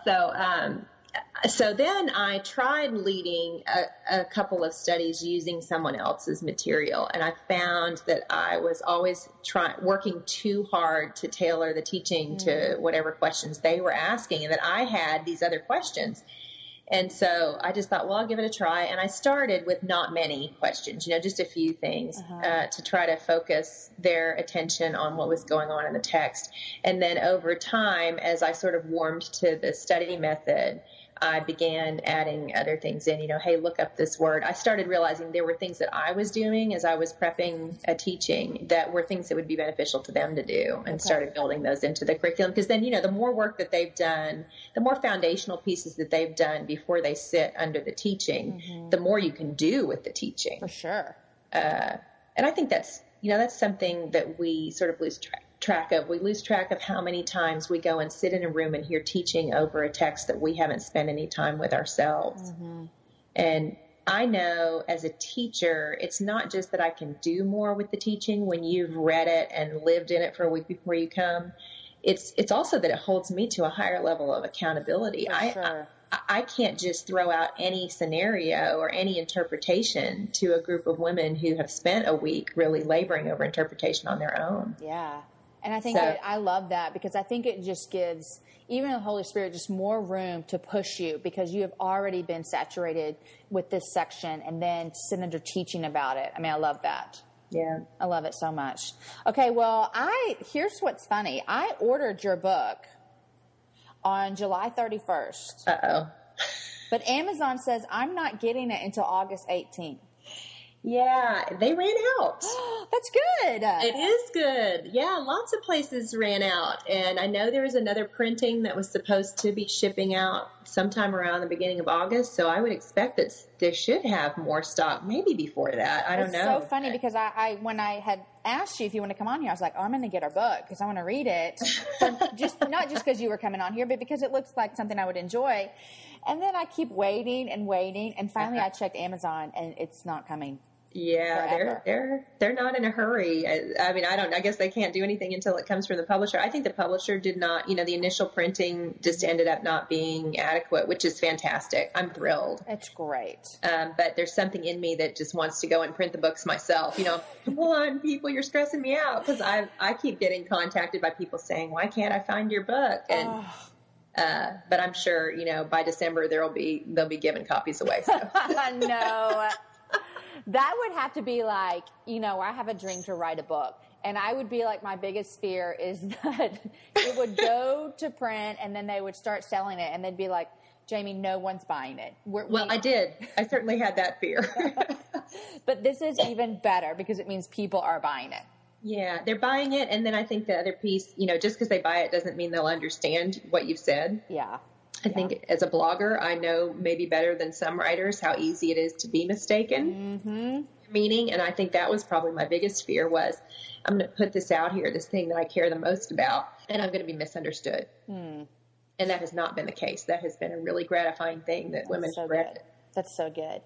So then I tried leading a couple of studies using someone else's material, and I found that I was always working too hard to tailor the teaching to whatever questions they were asking, and that I had these other questions. And so I just thought, well, I'll give it a try. And I started with not many questions, just a few things to try to focus their attention on what was going on in the text. And then over time, as I sort of warmed to the study method, I began adding other things in, hey, look up this word. I started realizing there were things that I was doing as I was prepping a teaching that were things that would be beneficial to them to do, and started building those into the curriculum. Because then, the more work that they've done, the more foundational pieces that they've done before they sit under the teaching, the more you can do with the teaching. For sure. And I think that's something that we sort of lose track of. We lose track of how many times we go and sit in a room and hear teaching over a text that we haven't spent any time with ourselves. And I know as a teacher, it's not just that I can do more with the teaching when you've read it and lived in it for a week before you come. It's also that it holds me to a higher level of accountability. I can't just throw out any scenario or any interpretation to a group of women who have spent a week really laboring over interpretation on their own. Yeah. And I think I love that, because I think it just gives even the Holy Spirit just more room to push you, because you have already been saturated with this section and then sit under teaching about it. I mean, I love that. Yeah. I love it so much. Okay. Well, here's what's funny. I ordered your book on July 31st. Uh-oh. But Amazon says I'm not getting it until August 18th. Yeah, they ran out. That's good. It is good. Yeah, lots of places ran out. And I know there was another printing that was supposed to be shipping out sometime around the beginning of August. So I would expect that they should have more stock maybe before that. I don't know. It's so funny, because I when I had asked you if you want to come on here, I was like, I'm going to get our book because I want to read it. Not just because you were coming on here, but because it looks like something I would enjoy. And then I keep waiting, and finally I checked Amazon, and it's not coming. Yeah, they're not in a hurry. I mean, I guess they can't do anything until it comes from the publisher. I think the publisher did not, the initial printing just ended up not being adequate, which is fantastic. I'm thrilled. It's great. But there's something in me that just wants to go and print the books myself. Come on, people, you're stressing me out, because I keep getting contacted by people saying, why can't I find your book? And but I'm sure, by December they'll be giving copies away. So. No. That would have to be like, I have a dream to write a book. And I would be like, my biggest fear is that it would go to print and then they would start selling it. And they'd be like, Jamie, no one's buying it. I did. I certainly had that fear. But this is even better, because it means people are buying it. Yeah, they're buying it. And then I think the other piece, just because they buy it doesn't mean they'll understand what you've said. Yeah. I think as a blogger, I know maybe better than some writers how easy it is to be mistaken. Meaning, and I think that was probably my biggest fear was, I'm going to put this out here, this thing that I care the most about, and I'm going to be misunderstood. And that has not been the case. That has been a really gratifying thing that women have read. That's so good.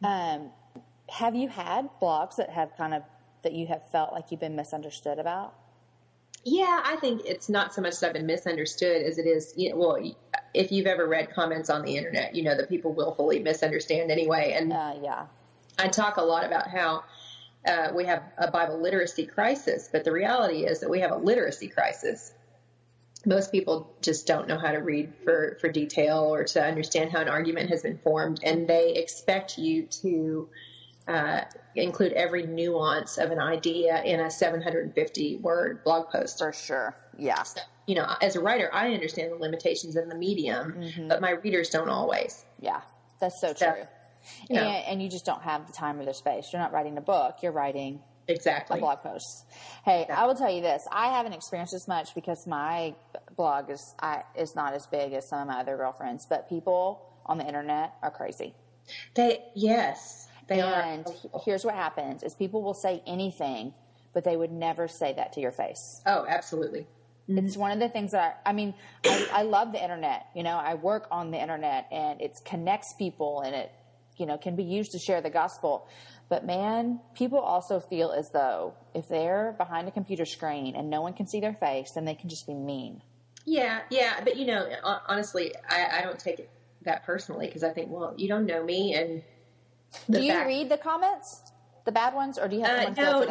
Have you had blogs that you have felt like you've been misunderstood about? Yeah, I think it's not so much that I've been misunderstood as it is, if you've ever read comments on the internet, you know that people willfully misunderstand anyway. And I talk a lot about how we have a Bible literacy crisis, but the reality is that we have a literacy crisis. Most people just don't know how to read for detail or to understand how an argument has been formed, and they expect you to include every nuance of an idea in a 750-word blog post. For sure, yeah. So, as a writer, I understand the limitations in the medium, but my readers don't always. Yeah, that's so true. And you just don't have the time or the space. You're not writing a book. You're writing a blog post. Hey, I will tell you this. I haven't experienced this much because my blog is not as big as some of my other girlfriends, but people on the internet are crazy. They are. And here's what happens is people will say anything, but they would never say that to your face. Oh, absolutely. It's one of the things that I love the internet. I work on the internet and it connects people and it, can be used to share the gospel. But man, people also feel as though if they're behind a computer screen and no one can see their face, then they can just be mean. Yeah. But honestly, I don't take it that personally because I think, well, you don't know me. And do you read the comments, the bad ones, or do you have someone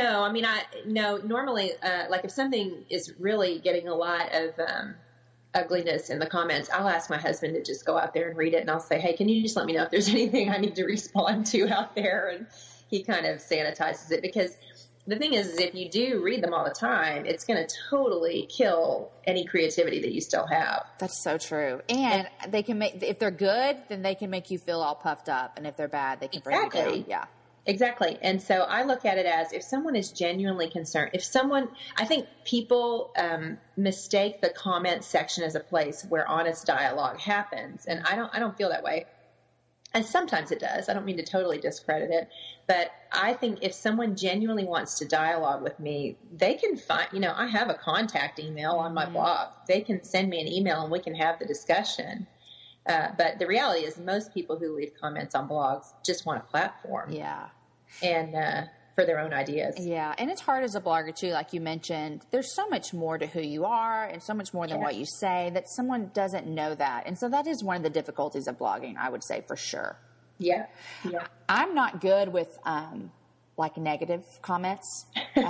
No. Normally, like if something is really getting a lot of ugliness in the comments, I'll ask my husband to just go out there and read it, and I'll say, hey, can you just let me know if there's anything I need to respond to out there? And he kind of sanitizes it because the thing is if you do read them all the time, it's going to totally kill any creativity that you still have. That's so true. And they can if they're good, then they can make you feel all puffed up. And if they're bad, they can bring you down. Yeah. Exactly. And so I look at it as if someone is genuinely concerned, I think people mistake the comment section as a place where honest dialogue happens. And I don't feel that way. And sometimes it does. I don't mean to totally discredit it, but I think if someone genuinely wants to dialogue with me, they can find, I have a contact email on my blog. They can send me an email and we can have the discussion. But the reality is most people who leave comments on blogs just want a platform. Yeah. And for their own ideas. Yeah. And it's hard as a blogger too, like you mentioned, there's so much more to who you are and so much more than what you say that someone doesn't know that. And so that is one of the difficulties of blogging, I would say for sure. Yeah. I'm not good with like negative comments.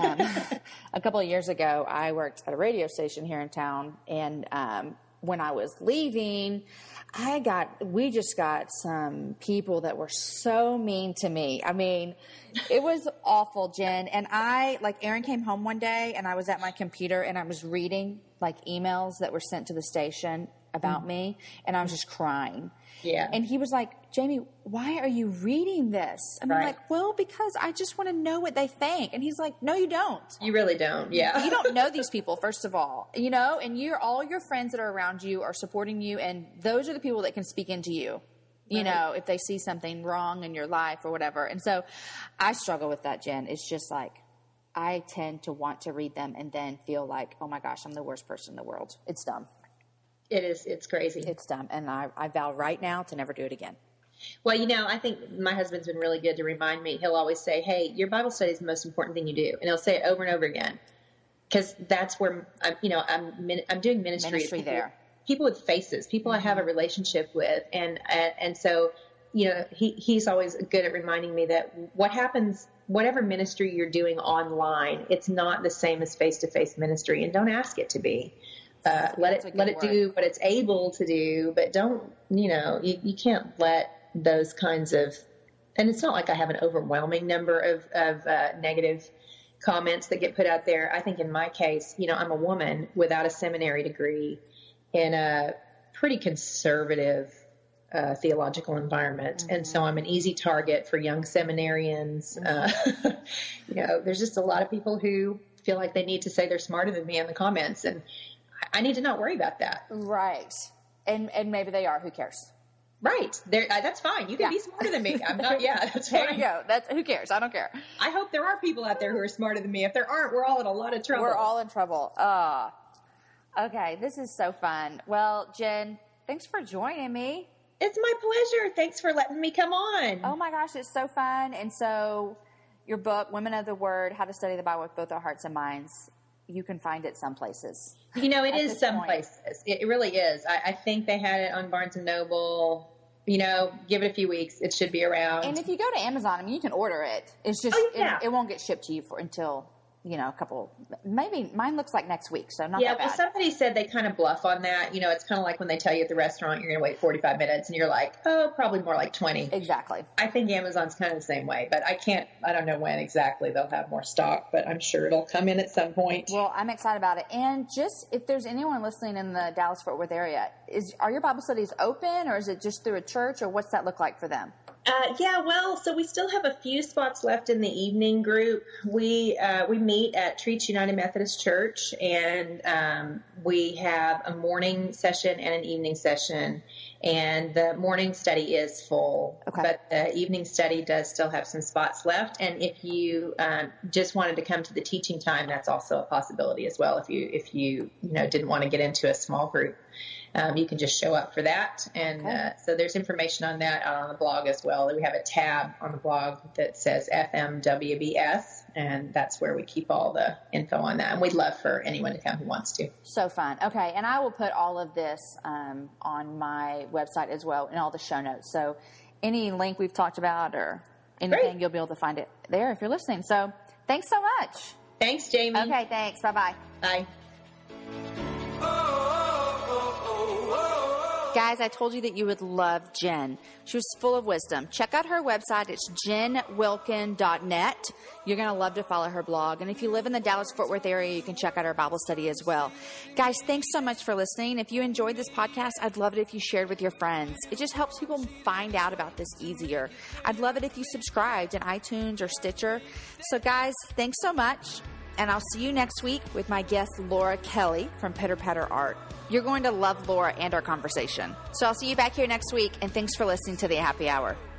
A couple of years ago, I worked at a radio station here in town, and when I was leaving, we just got some people that were so mean to me. I mean, it was awful, Jen. And Aaron came home one day and I was at my computer and I was reading like emails that were sent to the station about me, and I was just crying. Yeah. And he was like, Jamie, why are you reading this? And I'm like, well, because I just want to know what they think. And he's like, no, you don't. You really don't. Yeah. You don't know these people, first of all, and all your friends that are around you are supporting you. And those are the people that can speak into you, if they see something wrong in your life or whatever. And so I struggle with that, Jen. It's just like, I tend to want to read them and then feel like, oh my gosh, I'm the worst person in the world. It's dumb. It is. It's crazy. It's dumb. And I vow right now to never do it again. Well, I think my husband's been really good to remind me. He'll always say, hey, your Bible study is the most important thing you do. And he'll say it over and over again. Because that's where I'm doing ministry there. People with faces, people I have a relationship with. And so, he's always good at reminding me that what happens, whatever ministry you're doing online, it's not the same as face-to-face ministry, and don't ask it to be. Let it do what it's able to do, but don't, you can't let those kinds of, and it's not like I have an overwhelming number of negative comments that get put out there. I think in my case, I'm a woman without a seminary degree in a pretty conservative theological environment. Mm-hmm. And so I'm an easy target for young seminarians. Mm-hmm. There's just a lot of people who feel like they need to say they're smarter than me in the comments, and I need to not worry about that. Right. And maybe they are. Who cares? Right. That's fine. You can be smarter than me. I'm not. Yeah, that's There fine. you go. Who cares? I don't care. I hope there are people out there who are smarter than me. If there aren't, we're all in a lot of trouble. We're all in trouble. Okay. This is so fun. Well, Jen, thanks for joining me. It's my pleasure. Thanks for letting me come on. Oh my gosh, it's so fun. And so your book, Women of the Word, How to Study the Bible with Both Our Hearts and Minds, you can find it some places. You know, it is some point. places. It really is. I think they had it on Barnes & Noble. You know, give it a few weeks. It should be around. And if you go to Amazon, I mean, you can order it. It's just, it won't get shipped to you until, a couple, maybe mine looks like next week. So not that bad. Well, somebody said they kind of bluff on that. You know, it's kind of like when they tell you at the restaurant you're going to wait 45 minutes and you're like, oh, probably more like 20. Exactly. I think Amazon's kind of the same way, but I don't know when exactly they'll have more stock, but I'm sure it'll come in at some point. Well, I'm excited about it. And just if there's anyone listening in the Dallas-Fort Worth area, are your Bible studies open, or is it just through a church, or what's that look like for them? So we still have a few spots left in the evening group. We meet at Treats United Methodist Church, and we have a morning session and an evening session. And the morning study is full, but the evening study does still have some spots left. And if you just wanted to come to the teaching time, that's also a possibility as well. If you didn't want to get into a small group. You can just show up for that. And so there's information on that on the blog as well. We have a tab on the blog that says FMWBS, and that's where we keep all the info on that. And we'd love for anyone to come who wants to. So fun. Okay, and I will put all of this on my website as well in all the show notes. So any link we've talked about or anything, you'll be able to find it there if you're listening. So thanks so much. Thanks, Jamie. Okay, thanks. Bye-bye. Bye. Guys, I told you that you would love Jen. She was full of wisdom. Check out her website. It's jenwilkin.net. You're going to love to follow her blog. And if you live in the Dallas-Fort Worth area, you can check out her Bible study as well. Guys, thanks so much for listening. If you enjoyed this podcast, I'd love it if you shared with your friends. It just helps people find out about this easier. I'd love it if you subscribed in iTunes or Stitcher. So guys, thanks so much. And I'll see you next week with my guest, Laura Kelly from Pitter Patter Art. You're going to love Laura and our conversation. So I'll see you back here next week, and thanks for listening to The Happy Hour.